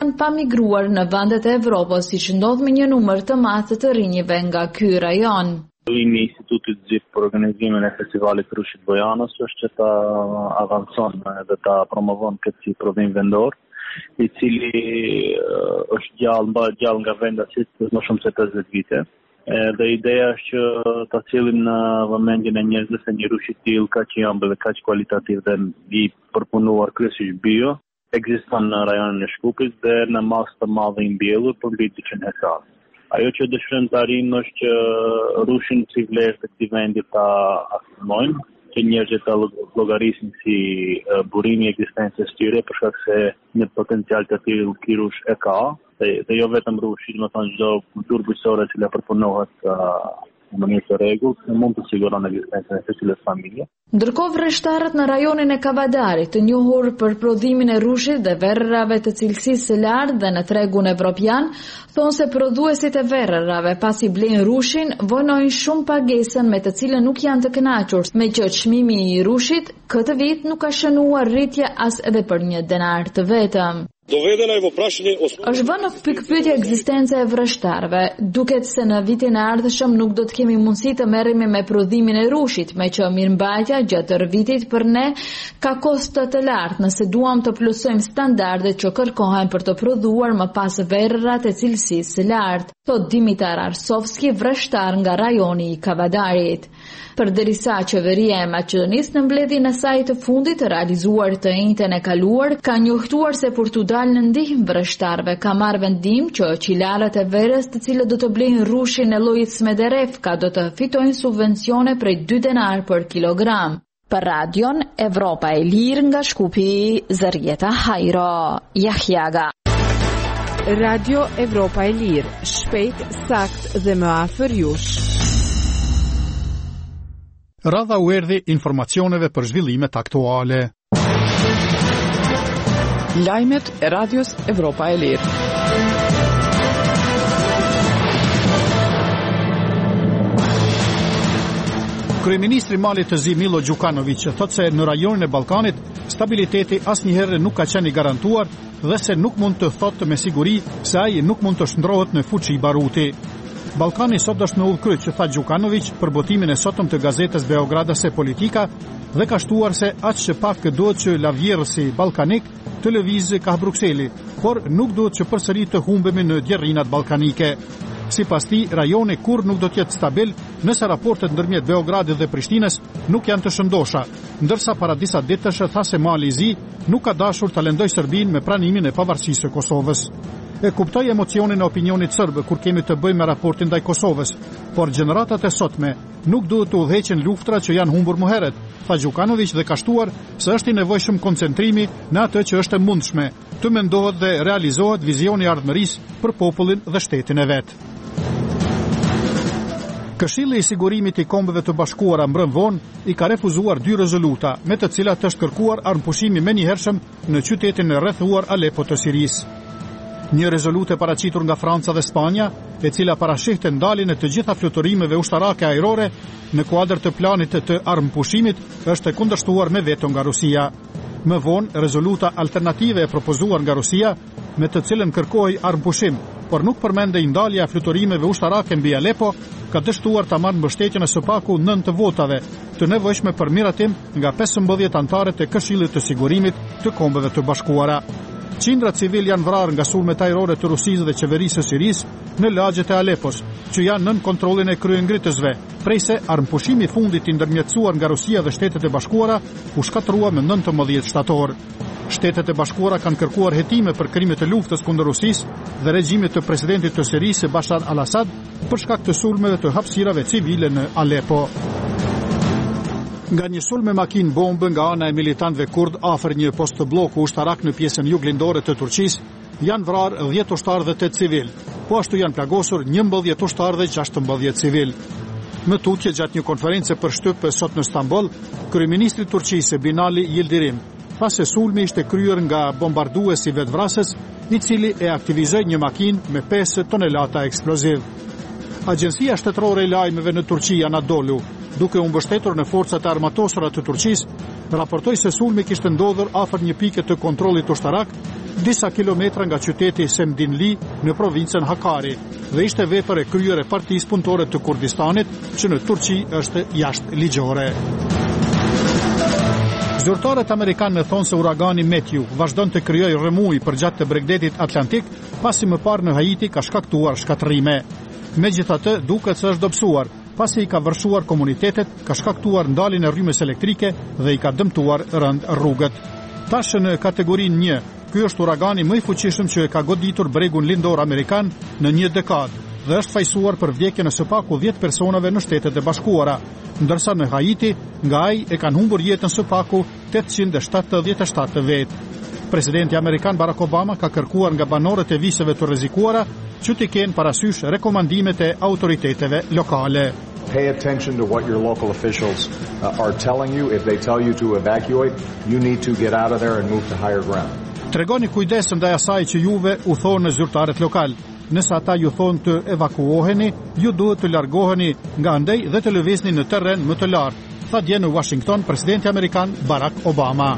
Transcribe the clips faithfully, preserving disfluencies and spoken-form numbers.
kanë pamigruar në vendet e Evropës, siç ndodh me një numër të madh të rinjve nga ky rajon. Qëllimi i Institutit Zip për organizimin e festivalit të Rushit Bojanës është që ta avancon dhe ta promovon këtë si prodhim vendor, i cili është gjallë, mba gjallë nga vendasit më shumë se pesëdhjetë vite. Dhe ideja është që ta cilin në vëmendjen e njerëzve se një rush i tillë kaq i ëmbël dhe kaq kualitativ dhe i përpunuar kryesisht bio ekziston në rajonin e Shkupit dhe në masë të madhe i mbjellur për mbi dyqind hektar. Ajo që dëshirojmë të arrijmë është që rushin si vlerë të këtij vendi ta afirmojmë, që njerëzit ta llogarisin si burimi i ekzistencës tyre për shkak se një potencial të tillë ky rush e ka. Dhe jo vetëm rushi, do të thonë çdo kulturë bujqësore që përpunohet në mënyrë të rregullt, mund të siguron ekzistencën e secilës familje. Ndërkohë vreshtarët në rajonin e Kavadarit, të njohur për prodhimin e rushit dhe verrave të cilësisë së lartë dhe në tregun evropian, thonë se prodhuesit e verrave pasi blejnë rushin, vonojnë shumë pagesën me të cilën nuk janë të kënaqur, me që çmimi i rushit këtë vit nuk ka shënuar rritje as edhe për një denar të vetëm. Është vënë në pikpyetje ekzistenca e vreshtarëve, duket se në vitin e ardhshëm nuk do të kemi mundësi të merremi me prodhimin e rushit, me që mirëmbajtja gjatë tërë vitit për ne ka kosto të lartë nëse duam të plusojmë standardet që kërkohen për të prodhuar më pas verrat e cilësisë së lartë, thot Dimitar Arsovski, vreshtar nga rajoni i Kavadarit. Përderisa qeveria e Maqedonisë në mbledhjen e saj të fundit të realizuar të njëjtën e kaluar, ka njohtuar se për t'u dalë në ndihmë vreshtarëve ka marrë vendim që qilalet e verës të cilët do të blejnë rushin e llojit Smederevka do të fitojnë subvencione prej dy denar për kilogram. Për radion Evropa e Lirë nga Shkupi, Zërjeta Hajro, Jahjaga. Radio Evropa e Lirë, shpejt, sakt dhe më afër jush. Radha u erdhi informacioneve për zhvillimet aktuale. Lajmet e Radios Evropa e Lirë. Kryeministri i Malit të Zi Milo Đukanović thotë se në rajonin e Ballkanit stabiliteti asnjëherë nuk ka qenë i garantuar dhe se nuk mund të thotë me siguri se ai nuk mund të shndrohet në fuqi baruti. Ballkani sot është në udhkryq, tha Đukanović për botimin e sotëm të gazetës Beogradase Politika dhe ka shtuar se aq që pak duhet që lavjerësi ballkanik të lëvizë ka Brukseli, por nuk duhet që përsëri të humbemi në djerrinat ballkanike. Sipas tij, rajoni kur nuk do të jetë stabil nëse raportet ndërmjet Beogradit dhe Prishtinës nuk janë të shëndosha, ndërsa para disa ditësh tha se Mali i Zi nuk ka dashur ta lëndojë Serbinë me pranimin e pavarësisë së Kosovës. E kuptoj emocionin e opinionit serb kur kemi të bëjmë me raportin ndaj Kosovës, por gjeneratat e sotme nuk duhet të udhëheqin luftra që janë humbur më herët, tha Đukanović dhe ka shtuar se është i nevojshëm koncentrimi në atë që është e mundshme, të mendohet dhe realizohet vizioni i ardhmërisë për popullin dhe shtetin e vet. Këshilli i sigurimit i Kombeve të Bashkuara mbrëm vonë i ka refuzuar dy rezoluta, me të cilat është kërkuar armëpushimi menjëhershëm në qytetin e rrethuar Alepo të Sirisë. Një rezolutë e paraqitur nga Franca dhe Spanja, e cila parashihte ndaljen e të gjitha fluturimeve ushtarake ajrore në kuadër të planit të armëpushimit, është e kundërshtuar me veto nga Rusia. Më vonë, rezoluta alternative e propozuar nga Rusia, me të cilën kërkoi armëpushim, por nuk përmendej ndalja e fluturimeve ushtarake mbi Alepo, ka dështuar ta marrë mbështetjen e së paku nëntë votave, të nevojshme për miratim nga pesëmbëdhjetë anëtarët e Këshillit të Sigurimit të Kombeve të Bashkuara. Qindra civil janë vrarë nga sulmet ajrore të Rusisë dhe qeverisë së Sirisë në lagjet e Alepos, që janë nën kontrollin e kryengritësve, prej se armëpushimi i fundit i ndërmjetësuar nga Rusia dhe Shtetet e Bashkuara u shkatrua me nëntëmbëdhjetë shtator. Shtetet e Bashkuara kanë kërkuar hetime për krimet e luftës kundër Rusisë dhe regjimit të presidentit të Sirisë Bashar al-Assad për shkak të sulmeve të hapësirave civile në Alepo. Nga një sulm me makinë bombë nga ana e militantëve kurd afër një post bloku ushtarak në pjesën juglindore të Turqisë, janë vrarë dhjetë ushtarë dhe tetë civil, po ashtu janë plagosur njëmbëdhjetë ushtarë dhe gjashtëmbëdhjetë civil. Në tutje gjatë një konference për shtyp sot në Stamboll, kryeministri i Turqisë Binali Yildirim tha se sulmi ishte kryer nga bombarduesi vetvrasës, i cili e aktivizoi një makinë me pesë tonelata eksploziv. Agjencia shtetërore e lajmeve në Turqi Anadolu, duke u mbështetur në forcat e armatosura të Turqisë, raportoi se sulmi kishte ndodhur afër një pike të kontrollit ushtarak disa kilometra nga qyteti Semdinli në provincën Hakari dhe ishte vepër e kryer e Partisë Punëtore të Kurdistanit që në Turqi është jashtë ligjore. Zyrtarët amerikanë thonë se uragani Matthew vazhdon të krijojë rrëmuj përgjatë të Bregdetit Atlantik, pasi më parë në Haiti ka shkaktuar shkatërrime. Megjithatë, duket se është dobësuar, pasi i ka vërshuar komunitetet, ka shkaktuar ndaljen e rrymës elektrike dhe i ka dëmtuar rënd rrugët. Tash në kategorinë një, ky është uragani më i fuqishëm që e ka goditur bregun lindor amerikan në një dekadë dhe është fajsuar për vdekjen e së paku dhjetë personave në Shtetet e Bashkuara, ndërsa në Haiti nga ai e kanë humbur jetën së paku tetëqind shtatëdhjetë e shtatë vetë. Presidenti amerikan Barack Obama ka kërkuar nga banorët e viseve të rrezikuara që të kenë parasysh rekomandimet e autoriteteve lokale. Pay attention to what your local officials uh, are telling you. If they tell you to evacuate, you need to get out of there and move to higher ground. Tregoni kujdes ndaj asaj që juve u thonë zyrtarët lokal. Nëse ata ju thonë të evakuoheni, ju duhet të largoheni nga andej dhe të lëvizni në terren më të lartë, tha dje në Washington presidenti amerikan Barack Obama.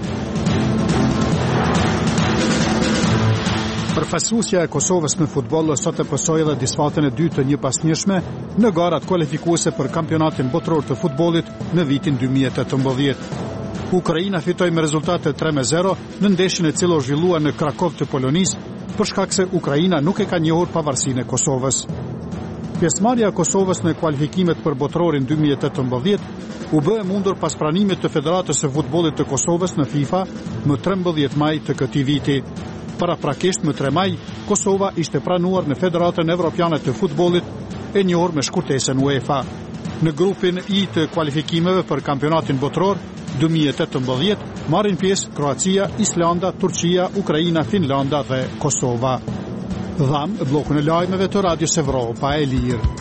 Përfaqësuesja e Kosovës në futboll sot e pësoi edhe disfatën e dytë të një pasnjëshme në garat kualifikuese për kampionatin botror të futbollit në vitin dy mijë e tetëmbëdhjetë. Ukraina fitoi me rezultate tre me zero në ndeshjen e cila u zhvillua në Krakov të Polonisë, për shkak se Ukraina nuk e ka njohur pavarësinë e Kosovës. Pjesëmarrja e Kosovës në kualifikimet për botrorin dy mijë e tetëmbëdhjetë u bë e mundur pas pranimit të Federatës së Futbollit të Kosovës në FIFA më trembëdhjetë maj të këtij viti. Paraprakisht më tre maj, Kosova ishte pranuar në Federatën Evropiane të Futbollit, e njohur me shkurtesën UEFA. Në grupin I të kualifikimeve për kampionatin botror dy mijë e tetëmbëdhjetë marrin pjesë Kroacia, Islanda, Turqia, Ukraina, Finlanda dhe Kosova. Dham bllokun e lajmeve të Radios Evropa e Lirë.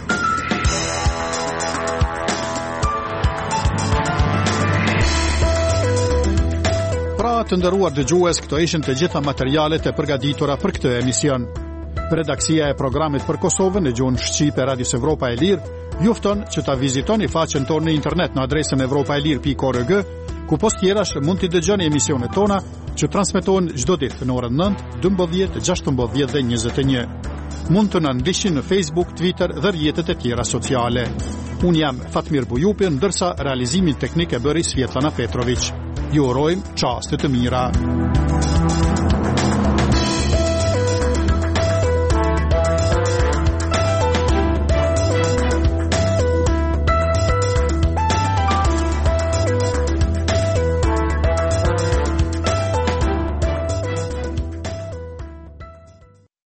Të nderuar dëgjues, këto ishin të gjitha materialet e përgatitura për këtë emision. Redaksia e programit për Kosovën e gjuhën shqipe Radios Evropa e Lirë ju fton që ta vizitoni faqen tonë në internet në adresën evropaelir pikë org, ku post tjerash mund t'i dëgjoni emisionet tona që transmetohen çdo ditë në orën nëntë, dymbëdhjetë, gjashtëmbëdhjetë dhe njëzet e një. Mund të na ndiqni në Facebook, Twitter dhe rrjetet e tjera sociale. Unë jam Fatmir Bujupi, ndërsa realizimin teknik e bëri Svetlana Petrović. Ju urojmë çaste të mira.